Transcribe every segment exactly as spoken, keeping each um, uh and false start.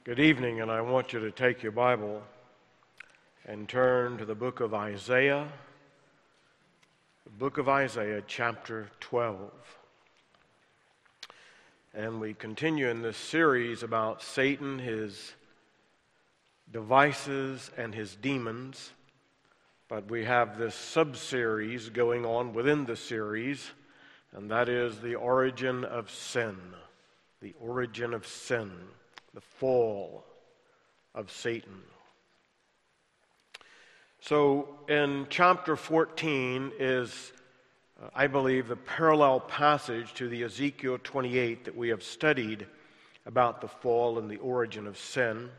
Good evening, and I want you to take your Bible and turn to the book of Isaiah, the book of Isaiah, chapter twelve. And we continue in this series about Satan, his devices, and his demons. But we have this sub-series going on within the series, and that is the origin of sin. The origin of sin. The fall of Satan. So in chapter fourteen is, uh, I believe, the parallel passage to the Ezekiel twenty-eight that we have studied about the fall and the origin of sin.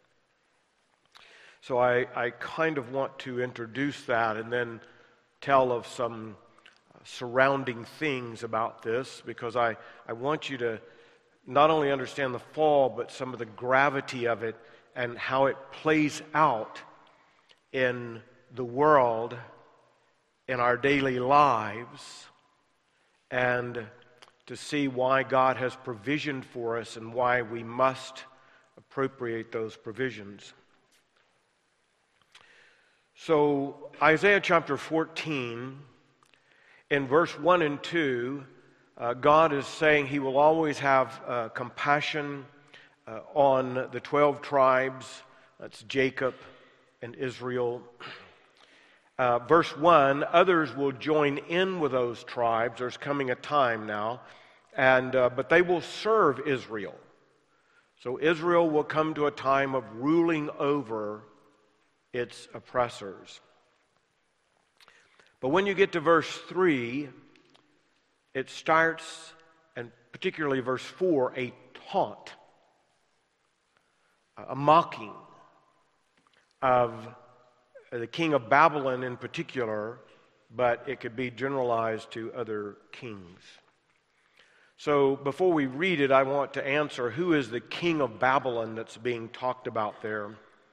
So I, I kind of want to introduce that and then tell of some uh, surrounding things about this, because I, I want you to not only understand the fall, but some of the gravity of it and how it plays out in the world, in our daily lives, and to see why God has provisioned for us and why we must appropriate those provisions. So Isaiah chapter fourteen, in verse one and two, Uh, God is saying He will always have uh, compassion uh, on the twelve tribes. That's Jacob and Israel. Uh, verse one, others will join in with those tribes. There's coming a time now, and uh, but they will serve Israel. So Israel will come to a time of ruling over its oppressors. But when you get to verse three, it starts, and particularly verse four, a taunt, a mocking of the king of Babylon in particular, but it could be generalized to other kings. So before we read it, I want to answer, who is the king of Babylon that's being talked about there?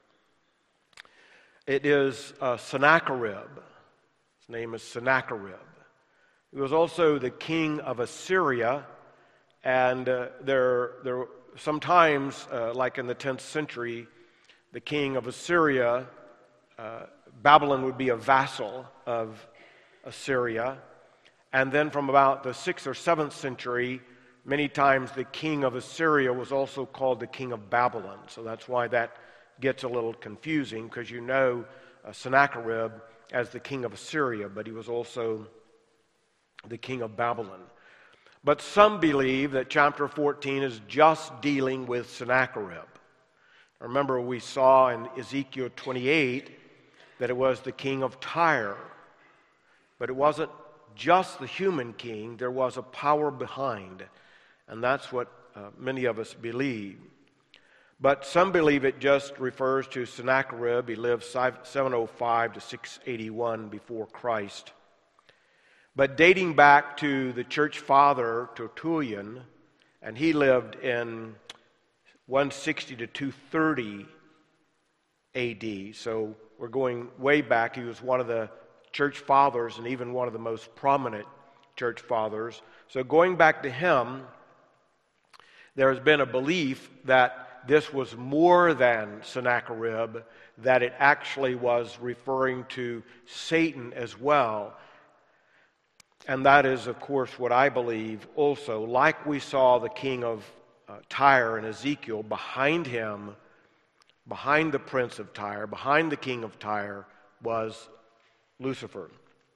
It is uh, Sennacherib. His name is Sennacherib. He was also the king of Assyria, and uh, there, there sometimes, uh, like in the tenth century, the king of Assyria, uh, Babylon would be a vassal of Assyria, and then from about the sixth or seventh century, many times the king of Assyria was also called the king of Babylon. So that's why that gets a little confusing, because you know uh, Sennacherib as the king of Assyria, but he was also the king of Babylon. But some believe that chapter fourteen is just dealing with Sennacherib. Remember, we saw in Ezekiel twenty-eight that it was the king of Tyre. But it wasn't just the human king, there was a power behind. And that's what uh, many of us believe. But some believe it just refers to Sennacherib. He lived seven oh five to six eighty-one before Christ. But dating back to the church father, Tertullian, and he lived in one sixty to two thirty A D. So we're going way back. He was one of the church fathers and even one of the most prominent church fathers. So going back to him, there has been a belief that this was more than Sennacherib, that it actually was referring to Satan as well. And that is, of course, what I believe also. Like we saw the king of uh, Tyre in Ezekiel, behind him, behind the prince of Tyre, behind the king of Tyre, was Lucifer.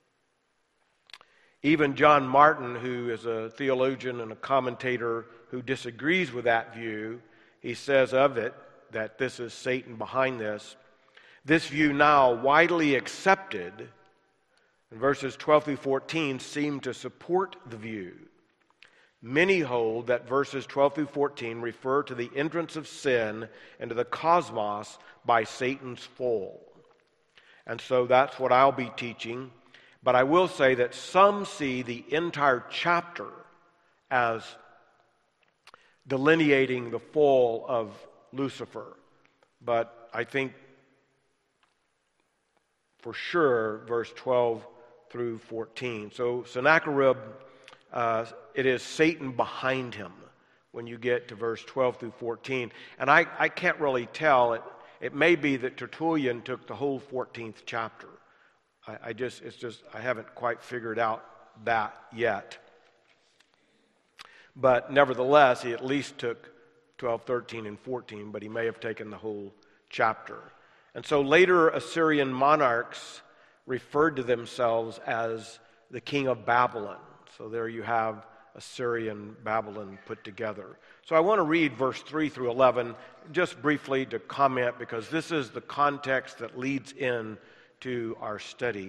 Even John Martin, who is a theologian and a commentator who disagrees with that view, he says of it that this is Satan behind this. This view, now widely accepted, in verses twelve through fourteen, seem to support the view. Many hold that verses twelve through fourteen refer to the entrance of sin into the cosmos by Satan's fall. And so that's what I'll be teaching. But I will say that some see the entire chapter as delineating the fall of Lucifer. But I think for sure verse twelve through fourteen. So Sennacherib, uh, it is Satan behind him. when you get to verse twelve through fourteen. And I, I can't really tell. It, it may be that Tertullian took the whole fourteenth chapter. I, I just, it's just, I haven't quite figured out that yet. But nevertheless, he at least took twelve, thirteen, and fourteen, but he may have taken the whole chapter. And so later Assyrian monarchs referred to themselves as the king of Babylon. So there you have Assyrian Babylon put together. So I want to read verse three through eleven just briefly to comment, because this is the context that leads in to our study.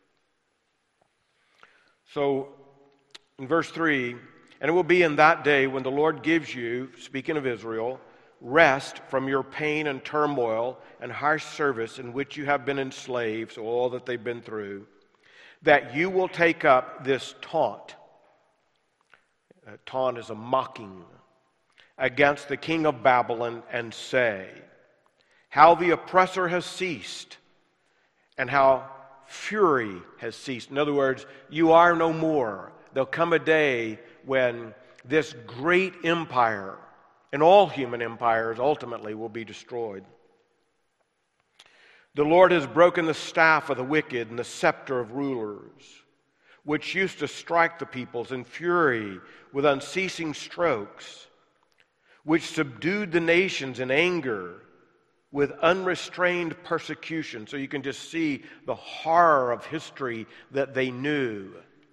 So in verse three, and it will be in that day when the Lord gives you, speaking of Israel, rest from your pain and turmoil and harsh service in which you have been enslaved, so all that they've been through, that you will take up this taunt. Uh, taunt is a mocking against the king of Babylon, and say, how the oppressor has ceased and how fury has ceased. In other words, you are no more. There'll come a day when this great empire, and all human empires ultimately, will be destroyed. The Lord has broken the staff of the wicked and the scepter of rulers, which used to strike the peoples in fury with unceasing strokes, which subdued the nations in anger with unrestrained persecution. So you can just see the horror of history that they knew.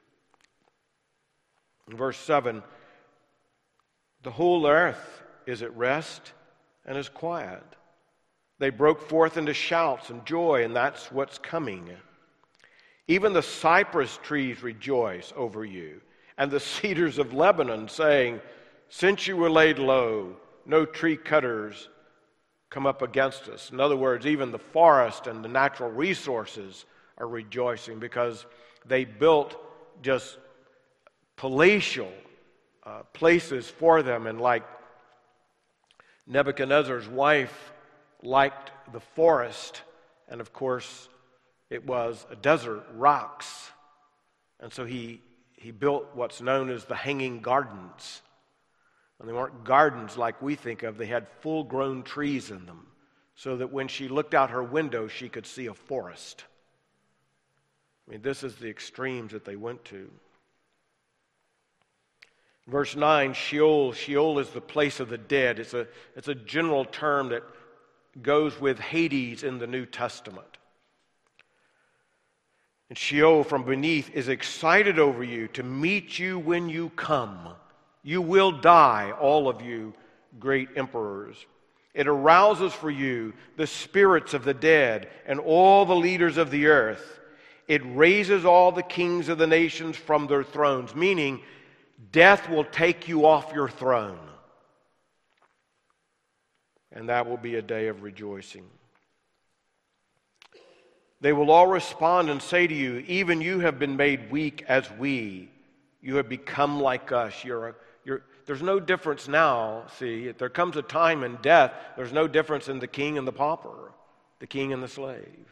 In verse seven, the whole earth is at rest and is quiet. They broke forth into shouts and joy, and that's what's coming. Even the cypress trees rejoice over you, and the cedars of Lebanon, saying, since you were laid low, no tree cutters come up against us. In other words, even the forest and the natural resources are rejoicing, because they built just palatial uh, places for them. And like Nebuchadnezzar's wife liked the forest, and of course it was a desert, rocks. And so he, he built what's known as the Hanging Gardens. And they weren't gardens like we think of. They had full-grown trees in them, so that when she looked out her window, she could see a forest. I mean, this is the extremes that they went to. Verse nine, Sheol. Sheol is the place of the dead. It's a, it's a general term that goes with Hades in the New Testament. And Sheol from beneath is excited over you to meet you when you come. You will die, all of you great emperors. It arouses for you the spirits of the dead and all the leaders of the earth. It raises all the kings of the nations from their thrones, meaning death will take you off your throne. And that will be a day of rejoicing. They will all respond and say to you, even you have been made weak as we. You have become like us. You're a You're, there's no difference now, see. If there comes a time in death, there's no difference in the king and the pauper, the king and the slave.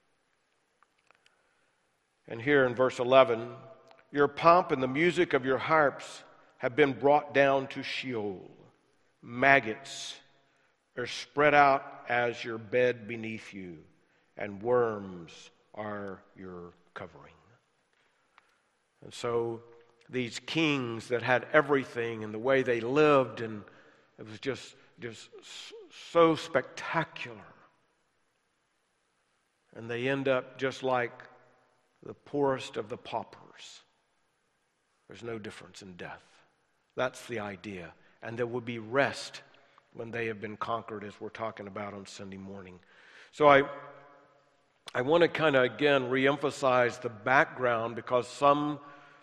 And here in verse eleven, your pomp and the music of your harps have been brought down to Sheol. Maggots are spread out as your bed beneath you, and worms are your covering. And so these kings that had everything and the way they lived, and it was just, just so spectacular. And they end up just like the poorest of the paupers. There's no difference in death. That's the idea. And there will be rest when they have been conquered, as we're talking about on Sunday morning. So I, I want to kind of, again, reemphasize the background, because some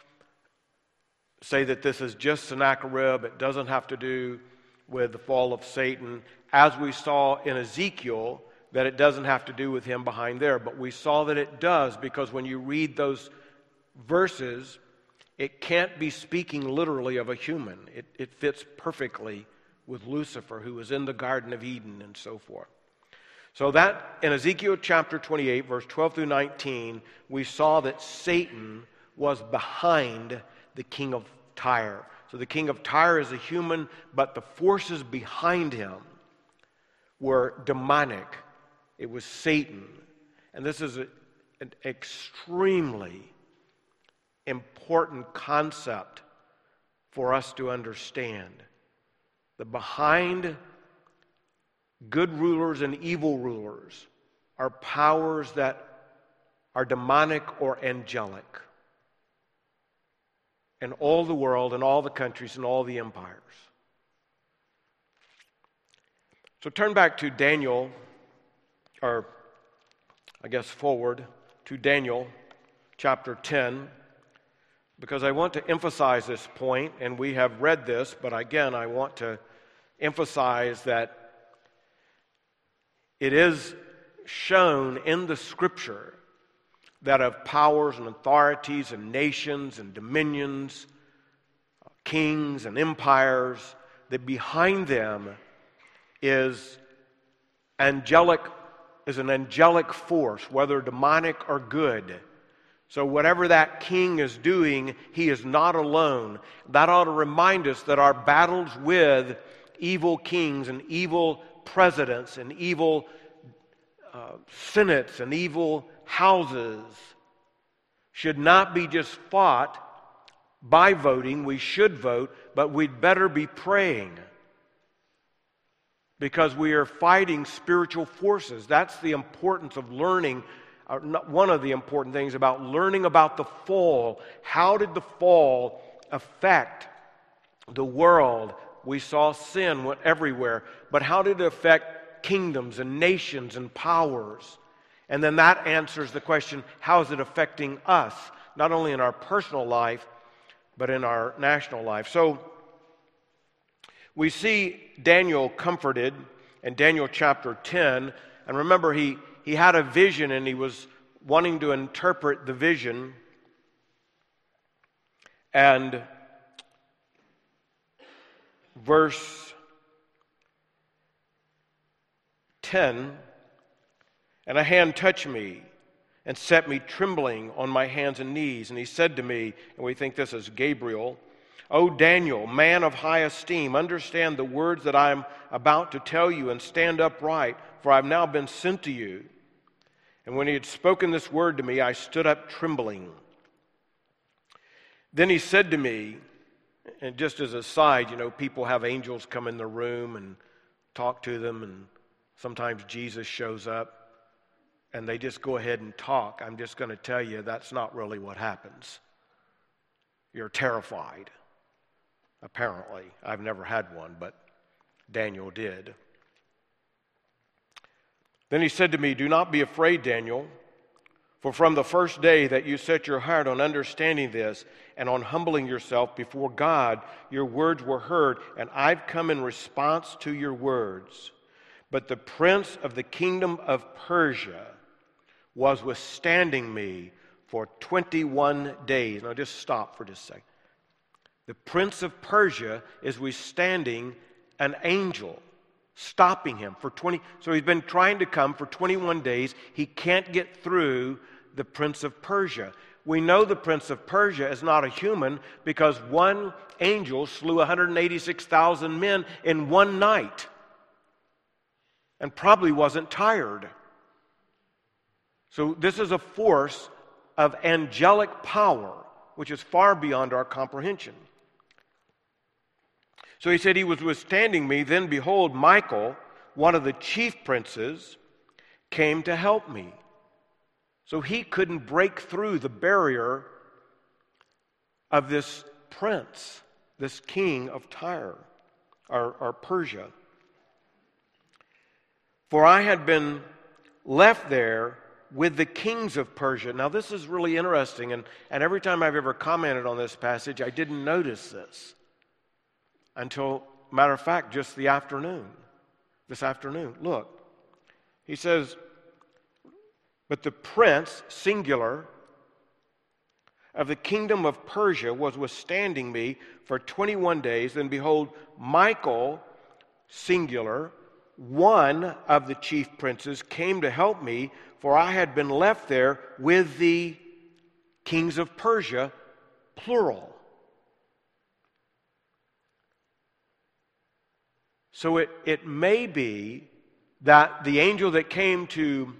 say that this is just Sennacherib. It doesn't have to do with the fall of Satan, as we saw in Ezekiel, that it doesn't have to do with him behind there. But we saw that it does, because when you read those verses, it can't be speaking literally of a human. It, it fits perfectly with Lucifer, who was in the Garden of Eden and so forth. So that, in Ezekiel chapter twenty-eight, verse twelve through nineteen, we saw that Satan was behind the king of Tyre. So the king of Tyre is a human, but the forces behind him were demonic. It was Satan. And this is a, an extremely important concept for us to understand. That behind good rulers and evil rulers are powers that are demonic or angelic in all the world, in all the countries, and all the empires. So turn back to Daniel, or I guess forward to Daniel chapter ten, because I want to emphasize this point, and we have read this, but again, I want to emphasize that it is shown in the Scripture that of powers and authorities and nations and dominions, kings and empires, that behind them is angelic, is an angelic force, whether demonic or good. So whatever that king is doing, he is not alone. That ought to remind us that our battles with evil kings and evil presidents and evil uh, senates and evil houses should not be just fought by voting. We should vote, but we'd better be praying, because we are fighting spiritual forces. That's the importance of learning. Uh, one of the important things about learning about the fall. How did the fall affect the world? We saw sin went everywhere, but how did it affect kingdoms and nations and powers? And then that answers the question, how is it affecting us, not only in our personal life, but in our national life? So we see Daniel comforted in Daniel chapter ten. And remember, he, he had a vision and he was wanting to interpret the vision. And verse ten, and a hand touched me and set me trembling on my hands and knees. And he said to me, and we think this is Gabriel, O Daniel, man of high esteem, understand the words that I am about to tell you and stand upright, for I have now been sent to you. And when he had spoken this word to me, I stood up trembling. Then he said to me, and just as a side, you know, people have angels come in the room and talk to them, and sometimes Jesus shows up and they just go ahead and talk. I'm just going to tell you that's not really what happens. You're terrified. Apparently. I've never had one, but Daniel did. Then he said to me, do not be afraid, Daniel, for from the first day that you set your heart on understanding this and on humbling yourself before God, your words were heard, and I've come in response to your words. But the prince of the kingdom of Persia was withstanding me for twenty-one days. Now just stop for just a second. The prince of Persia is withstanding an angel, stopping him for twenty. So he's been trying to come for twenty-one days. He can't get through the prince of Persia. We know the prince of Persia is not a human because one angel slew one hundred eighty-six thousand men in one night and probably wasn't tired. So this is a force of angelic power, which is far beyond our comprehension. So he said he was withstanding me. Then behold, Michael, one of the chief princes, came to help me. So he couldn't break through the barrier of this prince, this king of Tyre, or, or Persia. For I had been left there with the kings of Persia. Now this is really interesting, and, and every time I've ever commented on this passage, I didn't notice this until, matter of fact, just the afternoon, this afternoon. Look, he says, but the prince, singular, of the kingdom of Persia was withstanding me for twenty-one days. Then behold, Michael, singular, one of the chief princes, came to help me, for I had been left there with the kings of Persia, plural. So it, it may be that the angel that came to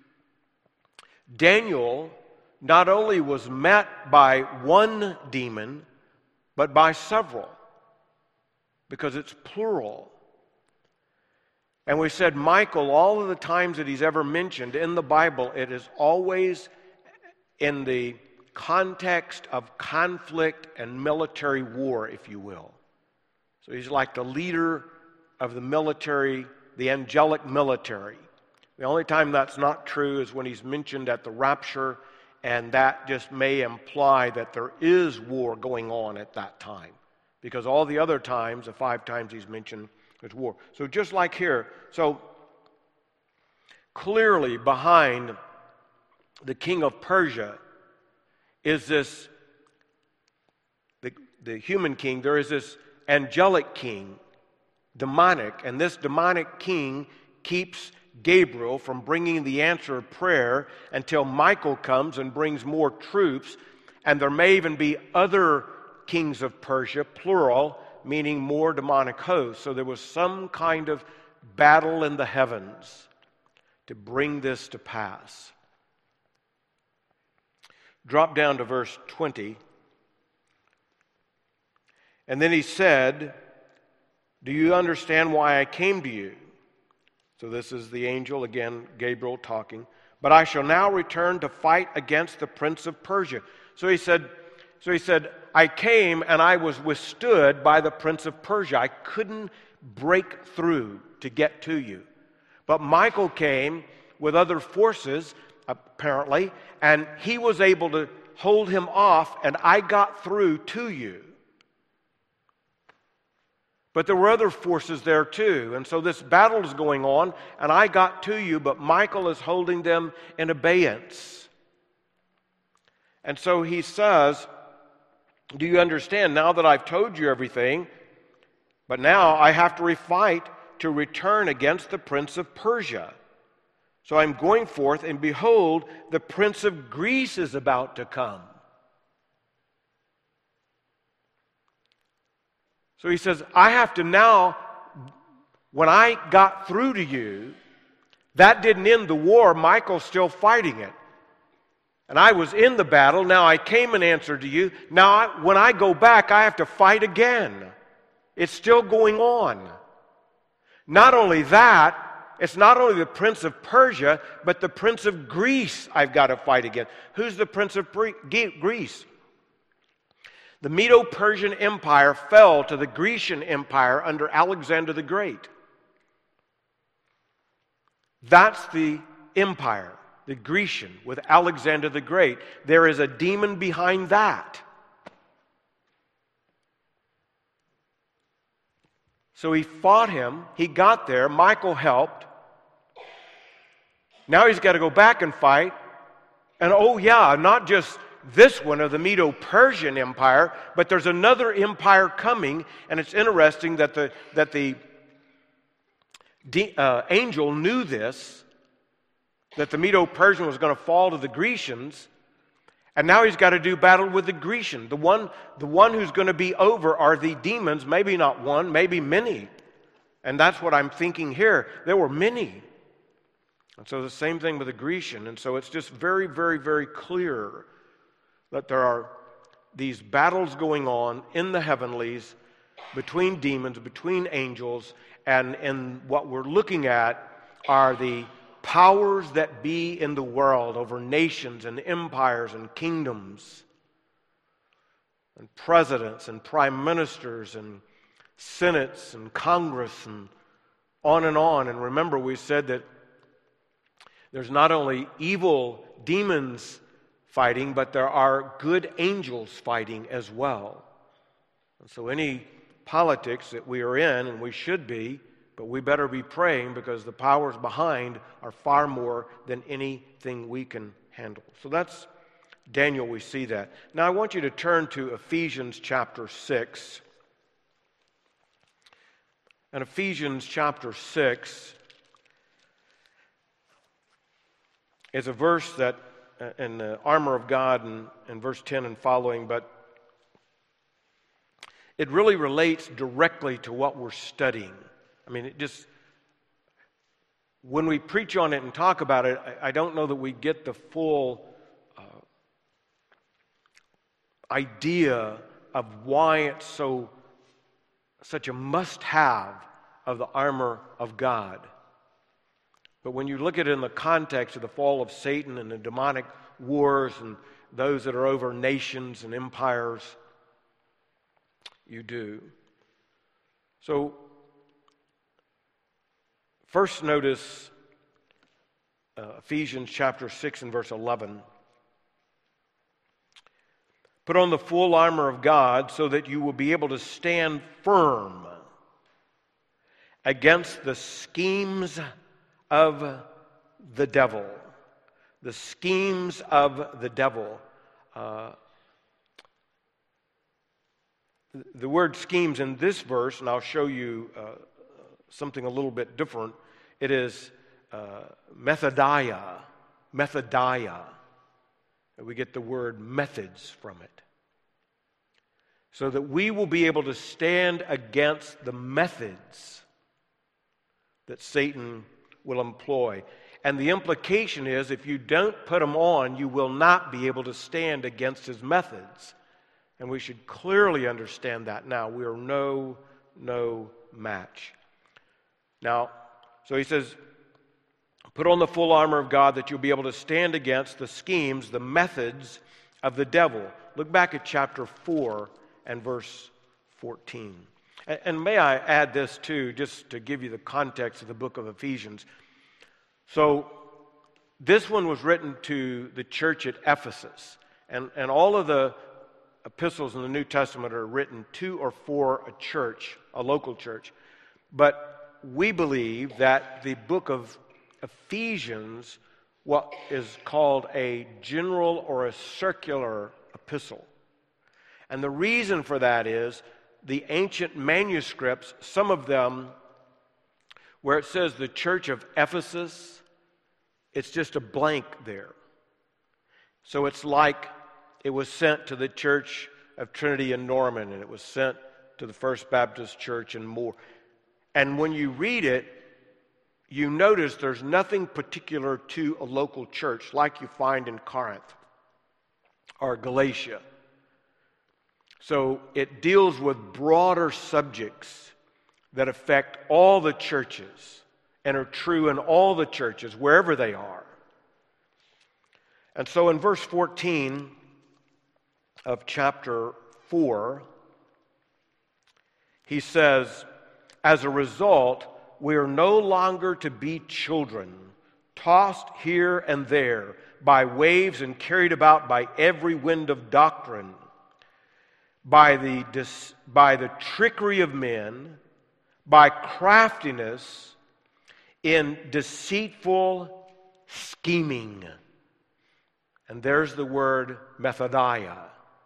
Daniel not only was met by one demon, but by several, because it's plural. And we said Michael, all of the times that he's ever mentioned in the Bible, it is always in the context of conflict and military war, if you will. So he's like the leader of the military, the angelic military. The only time that's not true is when he's mentioned at the rapture, and that just may imply that there is war going on at that time. Because all the other times, the five times he's mentioned, it's war. So just like here, so clearly behind the king of Persia is this, the, the human king, there is this angelic king, demonic, and this demonic king keeps Gabriel from bringing the answer of prayer until Michael comes and brings more troops, and there may even be other kings of Persia, plural, meaning more demonic hosts. So there was some kind of battle in the heavens to bring this to pass. Drop down to verse twenty. And then he said, "Do you understand why I came to you?" So this is the angel, again, Gabriel talking. "But I shall now return to fight against the prince of Persia." So he said, so he said, I came and I was withstood by the prince of Persia. I couldn't break through to get to you. But Michael came with other forces, apparently, and he was able to hold him off, and I got through to you. But there were other forces there too, and so this battle is going on, and I got to you, but Michael is holding them in abeyance. And so he says, do you understand now that I've told you everything, but now I have to refight to return against the prince of Persia. So I'm going forth, and behold, the prince of Greece is about to come. So he says, I have to now, when I got through to you, that didn't end the war. Michael's still fighting it. And I was in the battle. Now I came in answer to you. Now I, when I go back, I have to fight again. It's still going on. Not only that, it's not only the prince of Persia, but the prince of Greece I've got to fight again. Who's the prince of Greece? The Medo-Persian Empire fell to the Grecian Empire under Alexander the Great. That's the empire, the Grecian, with Alexander the Great. There is a demon behind that. So he fought him. He got there. Michael helped. Now he's got to go back and fight. And oh yeah, not just this one of the Medo-Persian Empire, but there's another empire coming. And it's interesting that the that the uh, angel knew this, that the Medo-Persian was going to fall to the Grecians. And now he's got to do battle with the Grecian. The one, the one who's going to be over are the demons, maybe not one, maybe many. And that's what I'm thinking here. There were many. And so the same thing with the Grecian. And so it's just very, very, very clear that there are these battles going on in the heavenlies between demons, between angels, and, and what we're looking at are the powers that be in the world over nations and empires and kingdoms and presidents and prime ministers and senates and Congress and on and on. And remember, we said that there's not only evil demons fighting, but there are good angels fighting as well. And so any politics that we are in, and we should be, but we better be praying because the powers behind are far more than anything we can handle. So that's Daniel, we see that. Now I want you to turn to Ephesians chapter six. And Ephesians chapter six is a verse that, uh, in the armor of God, and in verse ten and following, but it really relates directly to what we're studying. I mean, it just, when we preach on it and talk about it, I, I don't know that we get the full uh, idea of why it's so such a must-have of the armor of God. But when you look at it in the context of the fall of Satan and the demonic wars and those that are over nations and empires, you do. So, first notice uh, Ephesians chapter six and verse eleven. Put on the full armor of God so that you will be able to stand firm against the schemes of the devil. The schemes of the devil. Uh, the word schemes in this verse, and I'll show you uh, something a little bit different, it is uh, methodia. Methodia. We get the word methods from it. So that we will be able to stand against the methods that Satan will employ. And the implication is, if you don't put them on, you will not be able to stand against his methods. And we should clearly understand that now. We are no, no match. Now, so he says, put on the full armor of God that you'll be able to stand against the schemes, the methods of the devil. Look back at chapter four and verse fourteen. And, and may I add this too, just to give you the context of the book of Ephesians. So, this one was written to the church at Ephesus. And, and all of the epistles in the New Testament are written to or for a church, a local church. But we believe that the book of Ephesians, what is called a general or a circular epistle. And the reason for that is the ancient manuscripts, some of them, where it says the church of Ephesus, it's just a blank there. So it's like it was sent to the church of Trinity in Norman, and it was sent to the First Baptist Church and more. And when you read it, you notice there's nothing particular to a local church like you find in Corinth or Galatia. So it deals with broader subjects that affect all the churches and are true in all the churches, wherever they are. And so in verse fourteen of chapter four, he says, as a result, we are no longer to be children, tossed here and there by waves and carried about by every wind of doctrine, by the, dis, by the trickery of men, by craftiness in deceitful scheming. And there's the word methodia.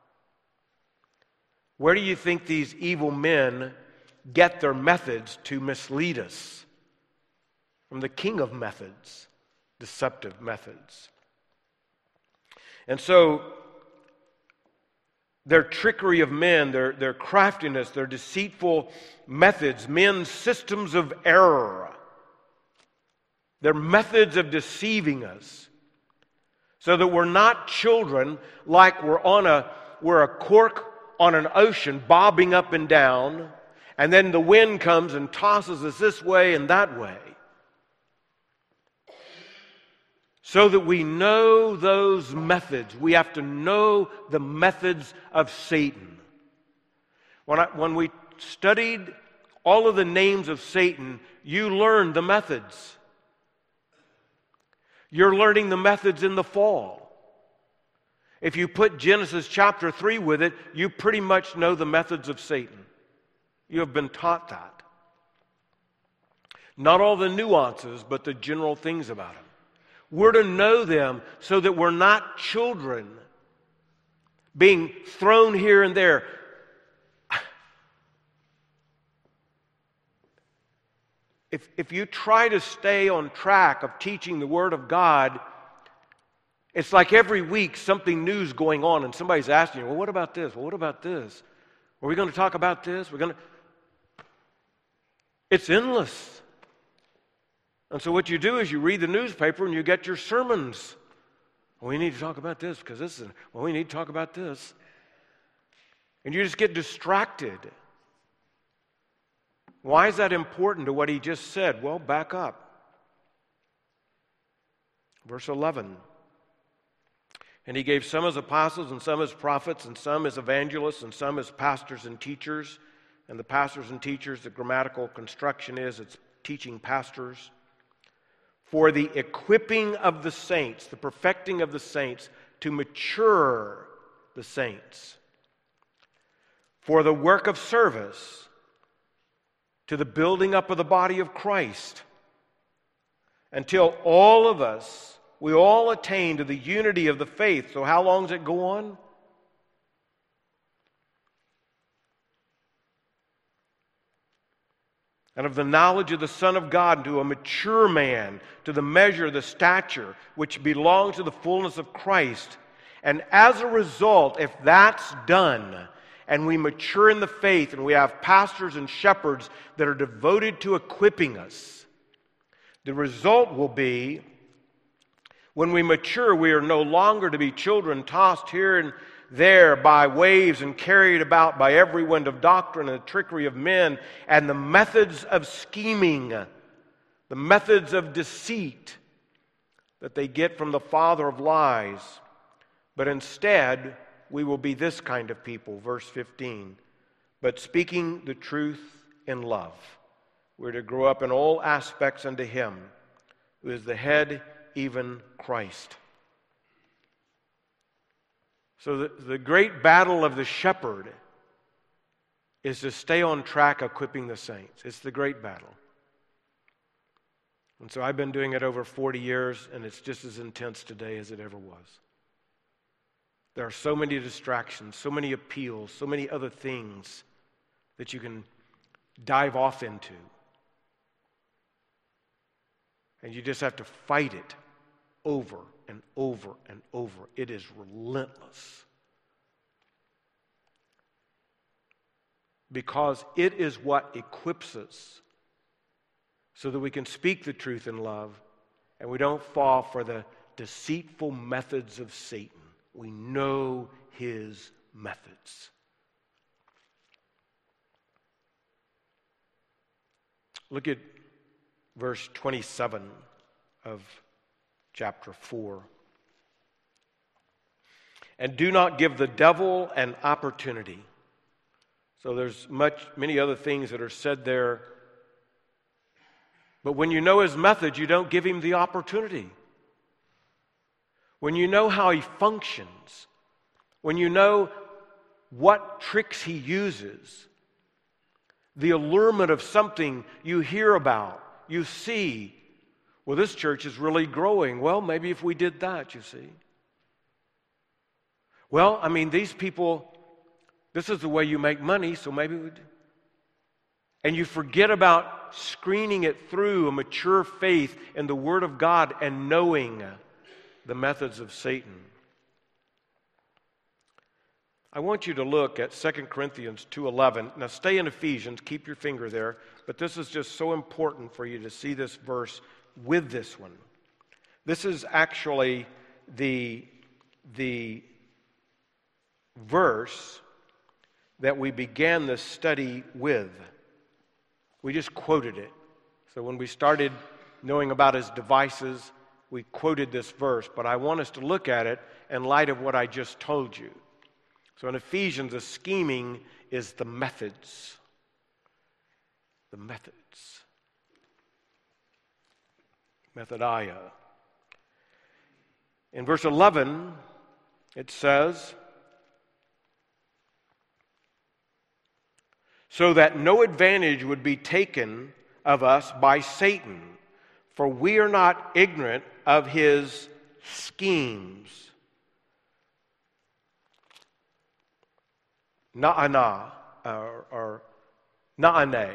Where do you think these evil men get their methods to mislead us? From the king of methods, deceptive methods. And so, their trickery of men, their, their craftiness, their deceitful methods, men's systems of error, their methods of deceiving us, so that we're not children like we're on a we're a cork on an ocean bobbing up and down, and then the wind comes and tosses us this way and that way. So that we know those methods. We have to know the methods of Satan. When, I, when we studied all of the names of Satan, you learned the methods. You're learning the methods in the fall. If you put Genesis chapter three with it, you pretty much know the methods of Satan. You have been taught that. Not all the nuances, but the general things about him. We're to know them so that we're not children being thrown here and there. If, if you try to stay on track of teaching the Word of God, it's like every week something new's going on and somebody's asking you, well, what about this? Well, what about this? Are we going to talk about this? We're going to... It's endless. And so what you do is you read the newspaper and you get your sermons. Well, we need to talk about this because this is, well, we need to talk about this. And you just get distracted. Why is that important to what he just said? Well, back up. Verse eleven. And he gave some as apostles and some as prophets and some as evangelists and some as pastors and teachers. And the pastors and teachers, the grammatical construction is, it's teaching pastors. For the equipping of the saints, the perfecting of the saints, to mature the saints. For the work of service, to the building up of the body of Christ, until all of us, we all attain to the unity of the faith. So how long does it go on? And of the knowledge of the Son of God, to a mature man, to the measure of the stature which belongs to the fullness of Christ. And as a result, if that's done, and we mature in the faith, and we have pastors and shepherds that are devoted to equipping us, the result will be, when we mature, we are no longer to be children tossed here and there by waves and carried about by every wind of doctrine and the trickery of men and the methods of scheming, the methods of deceit that they get from the father of lies. But instead, we will be this kind of people, verse fifteen. But speaking the truth in love, we're to grow up in all aspects unto him, who is the head, even Christ. So the, the great battle of the shepherd is to stay on track equipping the saints. It's the great battle. And so I've been doing it over forty years, and it's just as intense today as it ever was. There are so many distractions, so many appeals, so many other things that you can dive off into. And you just have to fight it over and over and over. It is relentless. Because it is what equips us so that we can speak the truth in love and we don't fall for the deceitful methods of Satan. We know his methods. Look at verse twenty-seven of chapter four. And do not give the devil an opportunity. So there's much, many other things that are said there. But when you know his methods, you don't give him the opportunity. When you know how he functions, when you know what tricks he uses, the allurement of something you hear about, you see, well, this church is really growing. Well, maybe if we did that, you see. Well, I mean, these people, this is the way you make money, so maybe we'd. And you forget about screening it through a mature faith in the Word of God and knowing the methods of Satan. I want you to look at Second Corinthians two eleven. Now stay in Ephesians, keep your finger there, but this is just so important for you to see this verse with this one. This is actually the, the verse that we began this study with. We just quoted it. So when we started knowing about his devices, we quoted this verse, but I want us to look at it in light of what I just told you. So in Ephesians, the scheming is the methods. The methods. Methodia. In verse eleven, it says, so that no advantage would be taken of us by Satan, for we are not ignorant of his schemes. Na'ana, or, or na'ane.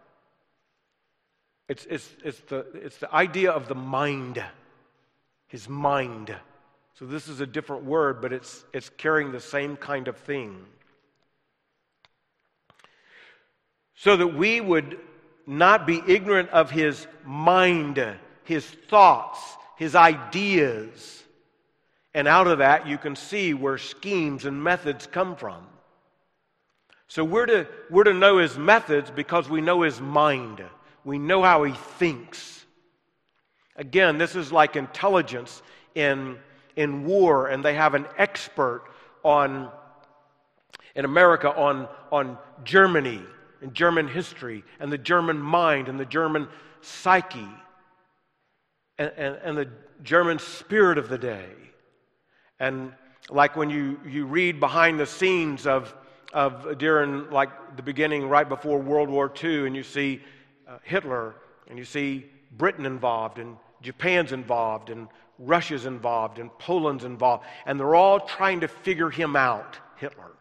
It's, it's, it's, the, it's the idea of the mind, his mind. So this is a different word, but it's, it's carrying the same kind of thing. So that we would not be ignorant of his mind, his thoughts, his ideas. And out of that, you can see where schemes and methods come from. So we're to, we're to know his methods because we know his mind. We know how he thinks. Again, this is like intelligence in, in war, and they have an expert on, in America on, on Germany and German history and the German mind and the German psyche and, and, and the German spirit of the day. And like when you, you read behind the scenes of, of during like the beginning right before World War Two, and you see uh, Hitler, and you see Britain involved, and Japan's involved, and Russia's involved, and Poland's involved, and they're all trying to figure him out, Hitler.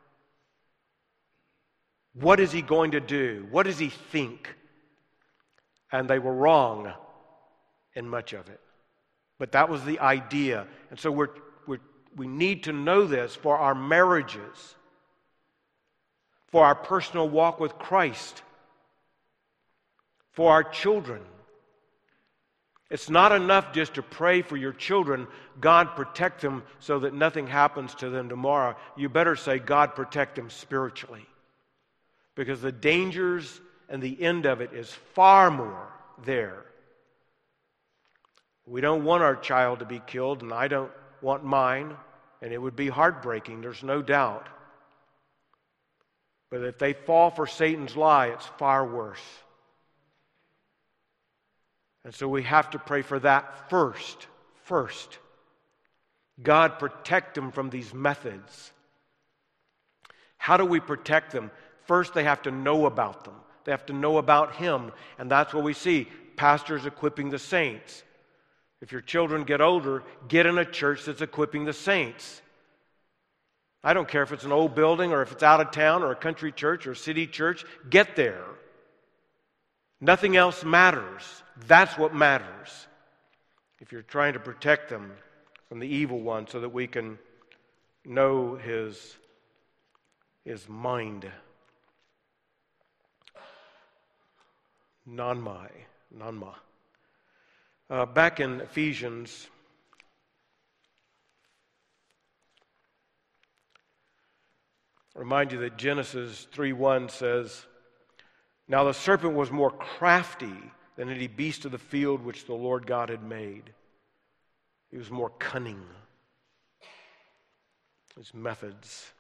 What is he going to do? What does he think? And they were wrong in much of it. But that was the idea. And so we're, we're, we need to know this for our marriages, for our personal walk with Christ, for our children. It's not enough just to pray for your children, God protect them so that nothing happens to them tomorrow. You better say, God protect them spiritually. Because the dangers and the end of it is far more there. We don't want our child to be killed, and I don't want mine, and it would be heartbreaking, there's no doubt. But if they fall for Satan's lie, it's far worse. And so we have to pray for that first. First. God, protect them from these methods. How do we protect them? First, they have to know about them. They have to know about Him. And that's what we see. Pastors equipping the saints. If your children get older, get in a church that's equipping the saints. I don't care if it's an old building or if it's out of town or a country church or a city church. Get there. Nothing else matters. That's what matters. If you're trying to protect them from the evil one so that we can know his, his mind. Nanmai. Nanma. Uh, back in Ephesians, I remind you that Genesis three one says, "Now the serpent was more crafty than any beast of the field which the Lord God had made." He was more cunning. His methods.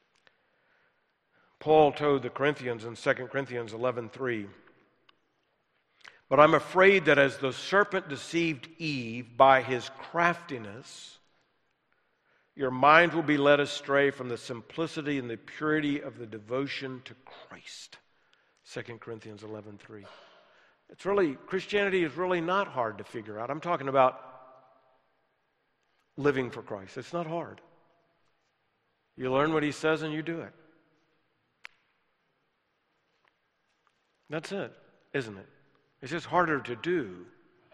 Paul told the Corinthians in Second Corinthians eleven three, "But I'm afraid that as the serpent deceived Eve by his craftiness, your minds will be led astray from the simplicity and the purity of the devotion to Christ." Second Corinthians eleven three. It's really, Christianity is really not hard to figure out. I'm talking about living for Christ. It's not hard. You learn what He says and you do it. That's it, isn't it? It's just harder to do.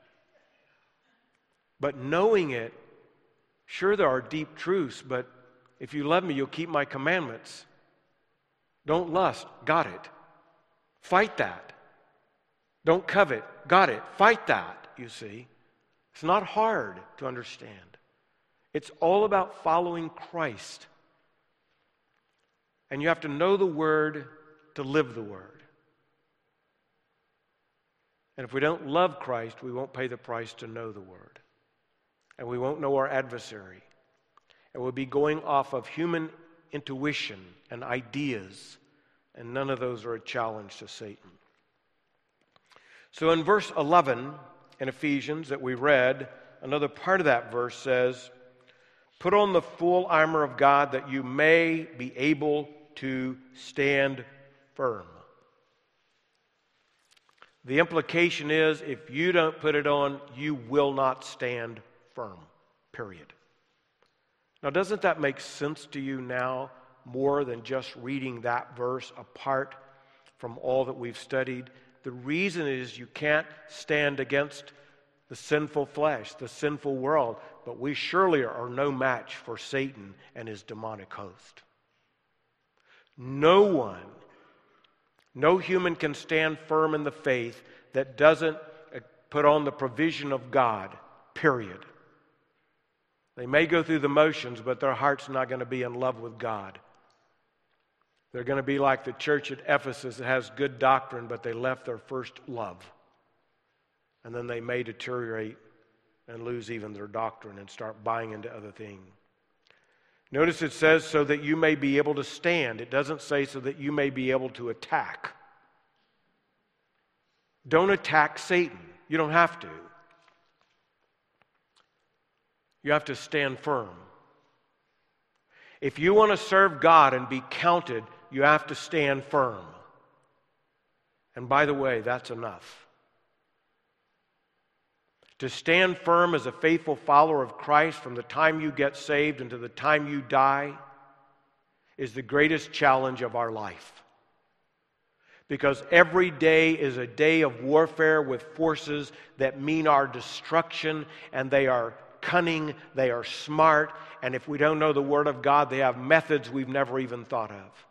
But knowing it, sure there are deep truths, but if you love me, you'll keep my commandments. Don't lust, got it. Fight that. Don't covet, got it. Fight that, you see. It's not hard to understand. It's all about following Christ. And you have to know the Word to live the Word. And if we don't love Christ, we won't pay the price to know the Word. And we won't know our adversary. And we'll be going off of human intuition and ideas, and none of those are a challenge to Satan. So in verse eleven in Ephesians that we read, another part of that verse says, "Put on the full armor of God that you may be able to stand firm." The implication is if you don't put it on, you will not stand firm, period. Now, doesn't that make sense to you now more than just reading that verse apart from all that we've studied? The reason is you can't stand against the sinful flesh, the sinful world, but we surely are no match for Satan and his demonic host. No one No human can stand firm in the faith that doesn't put on the provision of God, period. They may go through the motions, but their heart's not going to be in love with God. They're going to be like the church at Ephesus that has good doctrine, but they left their first love. And then they may deteriorate and lose even their doctrine and start buying into other things. Notice it says, so that you may be able to stand. It doesn't say so that you may be able to attack. Don't attack Satan. You don't have to. You have to stand firm. If you want to serve God and be counted, you have to stand firm. And by the way, that's enough. To stand firm as a faithful follower of Christ from the time you get saved until the time you die is the greatest challenge of our life. Because every day is a day of warfare with forces that mean our destruction, and they are cunning, they are smart, and if we don't know the Word of God, they have methods we've never even thought of.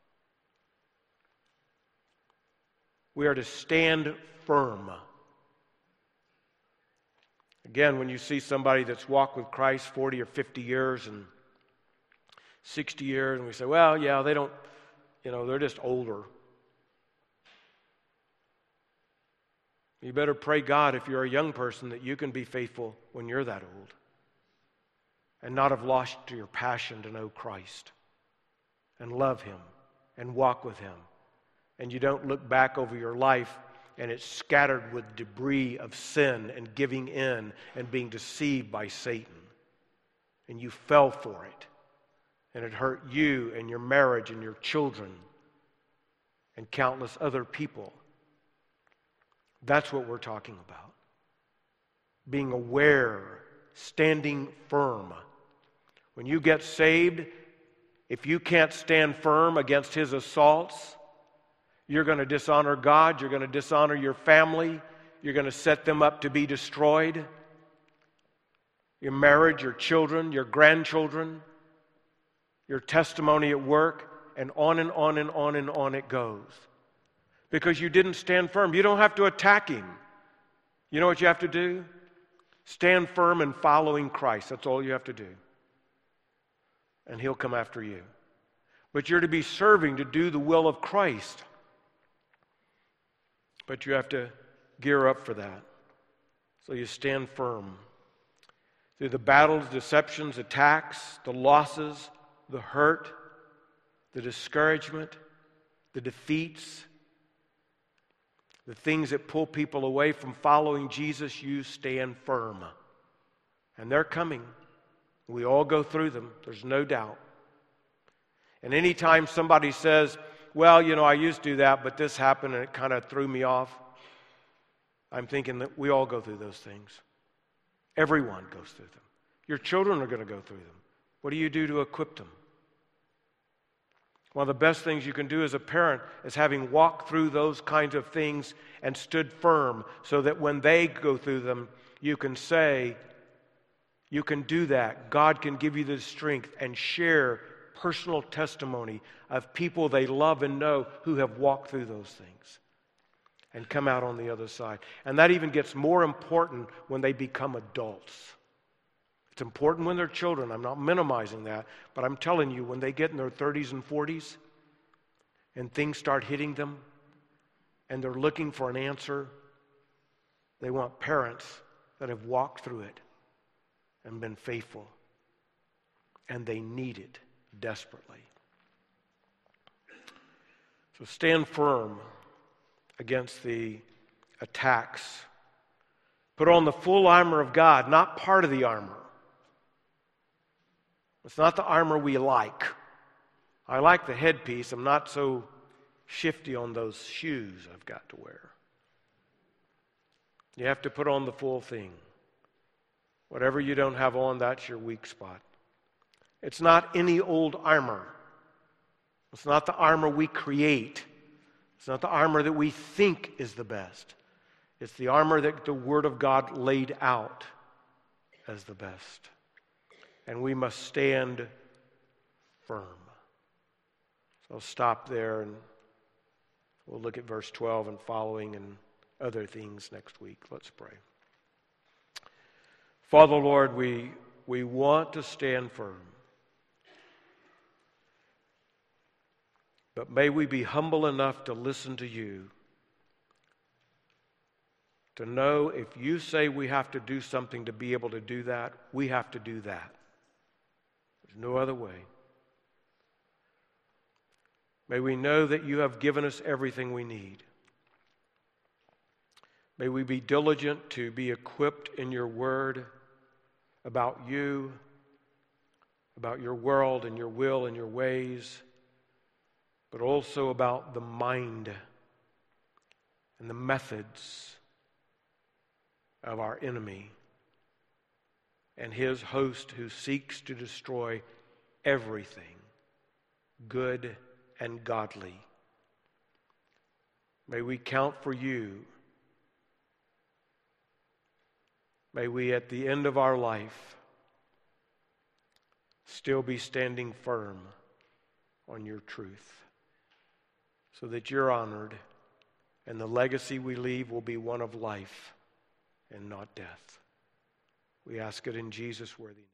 We are to stand firm. Again, when you see somebody that's walked with Christ forty or fifty years and sixty years, and we say, well, yeah, they don't, you know, they're just older. You better pray God, if you're a young person, that you can be faithful when you're that old and not have lost your passion to know Christ and love Him and walk with Him. And you don't look back over your life and it's scattered with debris of sin and giving in and being deceived by Satan. And you fell for it. And it hurt you and your marriage and your children and countless other people. That's what we're talking about. Being aware, standing firm. When you get saved, if you can't stand firm against his assaults, you're going to dishonor God, you're going to dishonor your family, you're going to set them up to be destroyed. Your marriage, your children, your grandchildren, your testimony at work, and on and on and on and on it goes. Because you didn't stand firm. You don't have to attack him. You know what you have to do? Stand firm in following Christ. That's all you have to do. And he'll come after you. But you're to be serving to do the will of Christ. But you have to gear up for that. So you stand firm. Through the battles, deceptions, attacks, the losses, the hurt, the discouragement, the defeats, the things that pull people away from following Jesus, you stand firm. And they're coming. We all go through them. There's no doubt. And anytime somebody says, well, you know, I used to do that, but this happened and it kind of threw me off, I'm thinking that we all go through those things. Everyone goes through them. Your children are going to go through them. What do you do to equip them? One of the best things you can do as a parent is having walked through those kinds of things and stood firm so that when they go through them, you can say, you can do that. God can give you the strength and share personal testimony of people they love and know who have walked through those things and come out on the other side. And that even gets more important when they become adults. It's important when they're children. I'm not minimizing that. But I'm telling you, when they get in their thirties and forties and things start hitting them and they're looking for an answer, they want parents that have walked through it and been faithful. And they need it desperately. So stand firm against the attacks. Put on the full armor of God, not part of the armor. It's not the armor we like. I like the headpiece. I'm not so shifty on those shoes I've got to wear. You have to put on the full thing. Whatever you don't have on, that's your weak spot. It's not any old armor. It's not the armor we create. It's not the armor that we think is the best. It's the armor that the Word of God laid out as the best. And we must stand firm. So I'll stop there and We'll look at verse twelve and following and other things next week. Let's pray. Father, Lord, we, we want to stand firm. But may we be humble enough to listen to you, to know if you say we have to do something to be able to do that, we have to do that. There's no other way. May we know that you have given us everything we need. May we be diligent to be equipped in your word about you, about your world and your will and your ways, but also about the mind and the methods of our enemy and his host who seeks to destroy everything good and godly. May we count for you. May we, at the end of our life, still be standing firm on your truth, so that you're honored and the legacy we leave will be one of life and not death. We ask it in Jesus' worthy name.